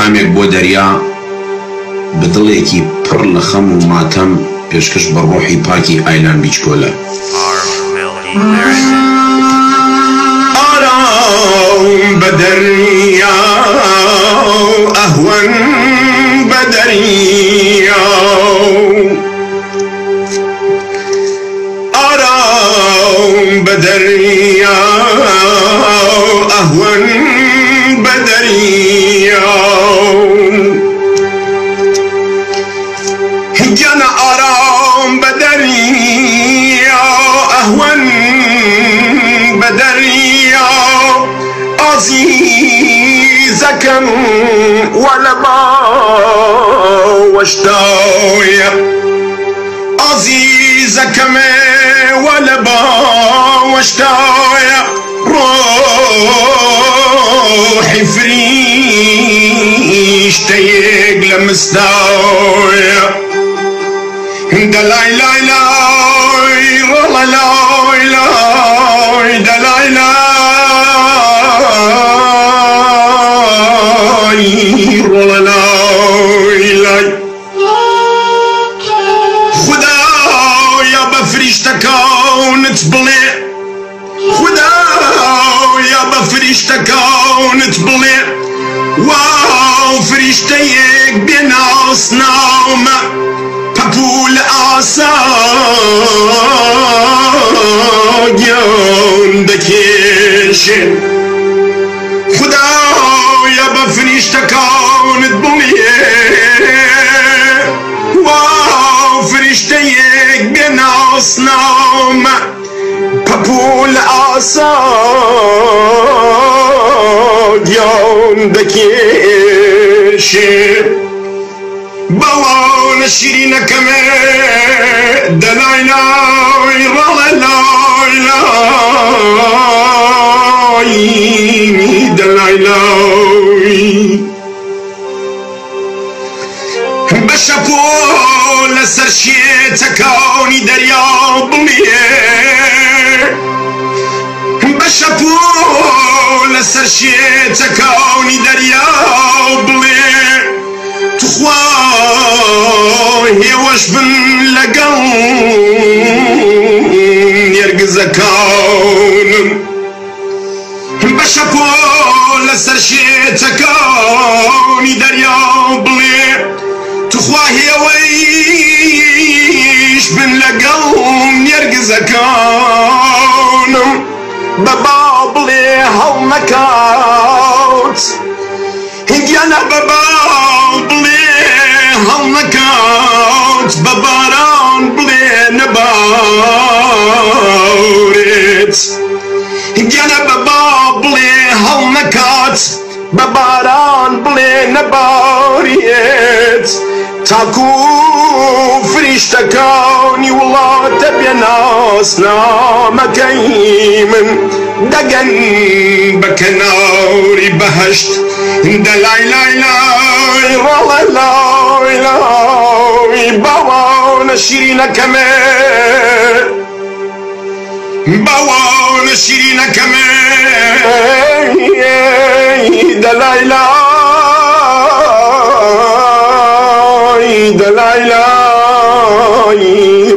خامێک بۆ دەریا بە دڵێکی پڕ لە خەم و ماتەم پێشکەش بە ڕۆحی پاکی ئایلان بیچکۆلە. آرام بە دەریا ئەهوەن بە دەریا آرام بە دەریا ئەهوەن بە دەریا گیانە ئارام بە دەریا ئەهوەن بە دەریا عەزیزەکەم وە لە باوەشدایە عەزیزەکەمێ وە لە باوەشدایە ڕۆحی فریشتەیەک لە مستایە دەلای لای لای ڕۆڵە لای لای دەلای لای ڕۆڵە لای لای خودایا بە فریشتەکانت بڵێ خودایا بە فریشتەکانت بڵێ واو فریشتەیەک بێناسنامە پەپوول ئاسایان دەکێشێ خودایا بە فریشتەکانت بڵێ واو فریشتەیەک بێناسنامە پەپوول ئاسایان دەکێشێ بەوانە شیرینەکەمێ دەلای لای ڕەڵە لای لای دەلای لای بە شەپۆ لەسەر شێتەکانی دەریا بڵێ بە شەپۆ لەسەر شێتەکانی دەریا بڵێ توخوای هێوەش بن لەگەڵ نێرگزەکانم بە شەپۆ لەسەر شێتەکانی دەریا بڵێ توخوا هێوەیش بن لەگەڵ نێرگزەکانم بەبا بڵێ هەڵ نەکات گیانە بەبا بڵێ هەڵ نەکات بە باران بڵێ نەبارێت گیانە بەبا بڵێ هەڵ نەکات بە باران بڵێ نەبارێت تاکو فریشتەکانی وڵاتە بێناسنامەکەی من دەگەن بە کەناوری بەهەشت دەلای لای لای ڕەڵە لای لای باوانە شیرینەکەمێ باوانە شیرینەکەمێ دەلای لای دەلای لای